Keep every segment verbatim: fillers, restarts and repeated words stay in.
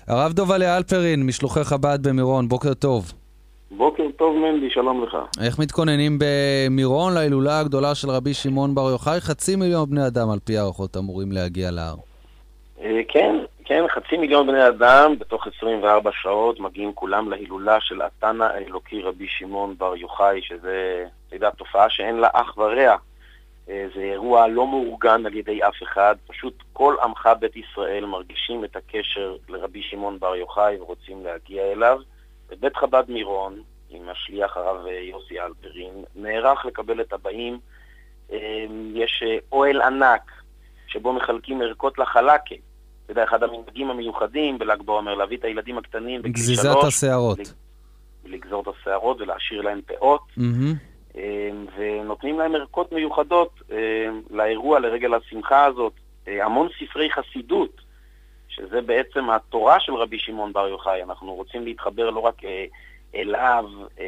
הרב דובלה אלפרין, משלוחי חב"ד במירון, בוקר טוב. בוקר טוב מנדי, שלום לך. איך מתכוננים במירון להילולה הגדולה של רבי שמעון בר יוחאי? חצי מיליון בני אדם על פי הערכות אמורים להגיע להר. כן, כן, חצי מיליון בני אדם בתוך עשרים וארבע שעות מגיעים כולם להילולה של התנא האלוקי רבי שמעון בר יוחאי, שזה, אתה יודע, תופעה שאין לה אח ורע. זה אירוע לא מאורגן על ידי אף אחד, פשוט כל עמך בית ישראל מרגישים את הקשר לרבי שמעון בר יוחאי ורוצים להגיע אליו. בבית חב"ד מירון, עם השליח הרב יוסי אלפרין, נערך לקבל את הבאים. יש אוהל ענק שבו מחלקים ערכות לחלקה. זה יודע, אחד המנהגים המיוחדים בל"ג בעומר, להביא את הילדים הקטנים בגיל שלוש. גזיזת השערות. לגזור את השערות ולהשאיר להם פאות. Mm-hmm. ונותנים להם ערכות מיוחדות לאירוע, לרגל השמחה הזאת. המון ספרי חסידות, שזה בעצם התורה של רבי שמעון בר יוחאי. אנחנו רוצים להתחבר לא רק אליו,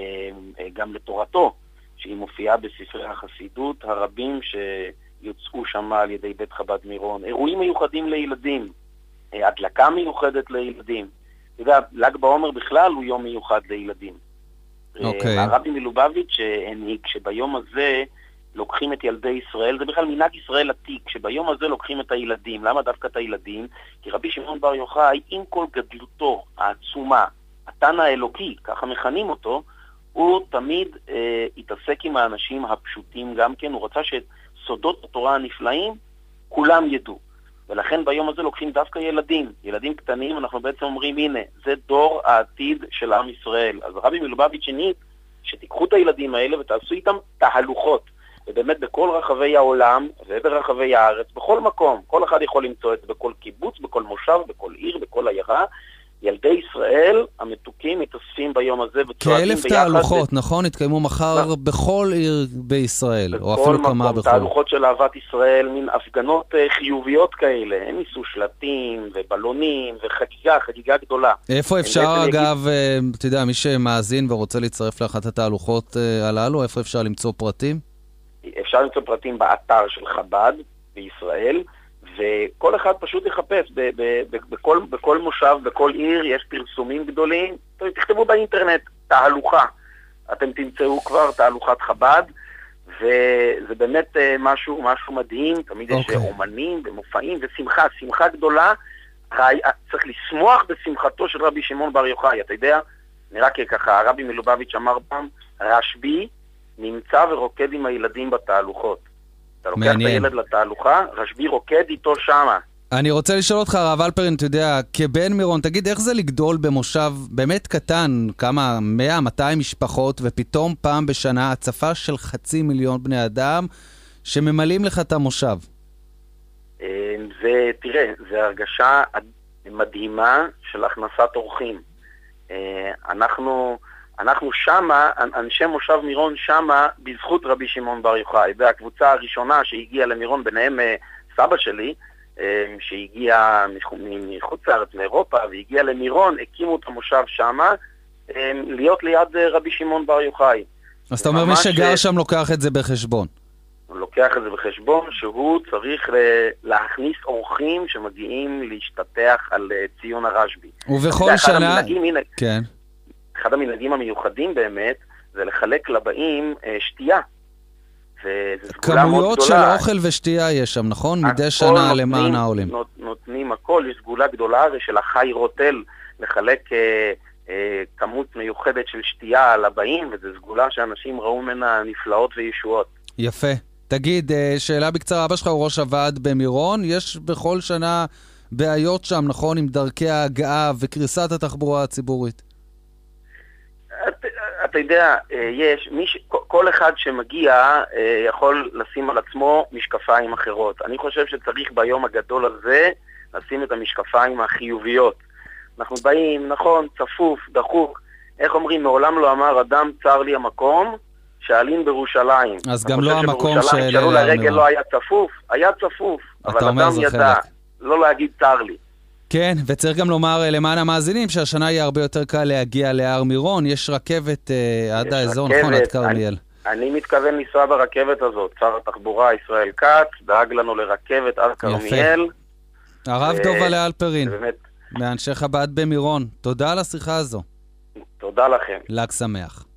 גם לתורתו, שהיא מופיעה בספרי החסידות הרבים שיוצאו שם על ידי בית חב"ד מירון. אירועים מיוחדים לילדים, הדלקה מיוחדת לילדים. אתה יודע, ל"ג בעומר בכלל הוא יום מיוחד לילדים. אוקיי. הרבי מלובביץ' הנהיג שביום הזה לוקחים את ילדי ישראל, זה בכלל מנהג ישראל עתיק, שביום הזה לוקחים את הילדים. למה דווקא את הילדים? כי רבי שמעון בר יוחאי, עם כל גדלותו העצומה, התנא האלוקי, ככה מכנים אותו, הוא תמיד אה, התעסק עם האנשים הפשוטים גם כן, הוא רצה שסודות התורה הנפלאים כולם ידעו. ולכן ביום הזה לוקחים דווקא ילדים, ילדים קטנים, אנחנו בעצם אומרים, הנה, זה דור העתיד של עם ישראל. אז הרבי מלובביץ' הנהיג שתיקחו את הילדים האלה ותעשו איתם תהלוכות. ובאמת בכל רחבי העולם וברחבי הארץ, בכל מקום, כל אחד יכול למצוא את זה, בכל קיבוץ, בכל מושב, בכל עיר, בכל עיירה, ילדי ישראל המתוקים מתאספים ביום הזה וצועדים ביחד. כאלף תהלוכות, נכון? התקיימו מחר בכל עיר בישראל, או אפילו כמה בכל. תהלוכות של אהבת ישראל, מין הפגנות חיוביות כאלה, הם ניסו שלטים ובלונים וחגיגה, חגיגה גדולה. איפה אפשר אגב, אתה יודע, מי שמאזין ורוצה להצטרף לאחת התהלוכות הללו, איפה אפשר למצוא פרטים? אפשר למצוא פרטים באתר של חב"ד בישראל, וכל אחד פשוט יחפש, ב- ב- ב- בכל, בכל מושב, בכל עיר יש פרסומים גדולים, תכתבו באינטרנט, תהלוכה. אתם תמצאו כבר תהלוכת חב"ד, וזה באמת משהו, משהו מדהים, תמיד יש okay. אומנים ומופעים ושמחה, שמחה גדולה, צריך לשמוח בשמחתו של רבי שמעון בר יוחאי, אתה יודע, נראה ככה, הרבי מלובביץ' אמר פעם, רשב"י נמצא ורוקד עם הילדים בתהלוכות. אתה לוקח את הילד לתהלוכה, רשב"י רוקד איתו שמה. אני רוצה לשאול אותך, הרב אלפרין, אתה יודע, כבן מירון, תגיד, איך זה לגדול במושב באמת קטן, כמה, מאה, מאתיים משפחות, ופתאום פעם בשנה הצפה של חצי מיליון בני אדם, שממלאים לך את המושב? זה, תראה, זה הרגשה מדהימה של הכנסת אורחים. אנחנו... אנחנו שמה, אנשי מושב מירון שמה, בזכות רבי שמעון בר יוחאי. והקבוצה הראשונה שהגיעה למירון, ביניהם סבא שלי, שהגיע מחוץ לארץ, מאירופה, והגיע למירון, הקימו את המושב שמה, להיות ליד רבי שמעון בר יוחאי. אז אתה אומר, מי שגר שם לוקח את זה בחשבון. הוא לוקח את זה בחשבון, שהוא צריך להכניס אורחים שמגיעים להשתתח על ציון הרשב"י. ובכל שנה... כן. אחד המנהגים המיוחדים באמת, זה לחלק לבאים אה, שתייה. כמויות של אוכל ושתייה יש שם, נכון? מדי שנה למען העולים. נות, נותנים הכל, יש סגולה גדולה של החי רוטל, לחלק אה, אה, כמות מיוחדת של שתייה לבאים, וזו סגולה שאנשים ראו ממנה נפלאות וישועות. יפה. תגיד, שאלה בקצרה, אבא שלך הוא ראש הוועד במירון, יש בכל שנה בעיות שם, נכון? עם דרכי ההגעה וקריסת התחבורה הציבורית. אתה, אתה יודע, יש, מיש, כל אחד שמגיע יכול לשים על עצמו משקפיים אחרות. אני חושב שצריך ביום הגדול הזה לשים את המשקפיים החיוביות. אנחנו באים, נכון, צפוף, דחוק. איך אומרים, מעולם לא אמר אדם צר לי המקום, שעלים בירושלים. אז גם לא המקום של... שעלו לרגל לא היה צפוף, היה צפוף. אבל אדם ידע לא להגיד צר לי. כן, וצריך גם לומר למען המאזינים שהשנה יהיה הרבה יותר קל להגיע להר מירון, יש רכבת אה, עד האזור, נכון, עד כרמיאל. אני, אני מתכוון לנסוע ברכבת הזאת, שר התחבורה ישראל כץ, דאג לנו לרכבת עד כרמיאל. הרב דובלה אלפרין. באמת, מאנשי חב"ד במירון. תודה על השיחה הזו. תודה לכם. לג שמח.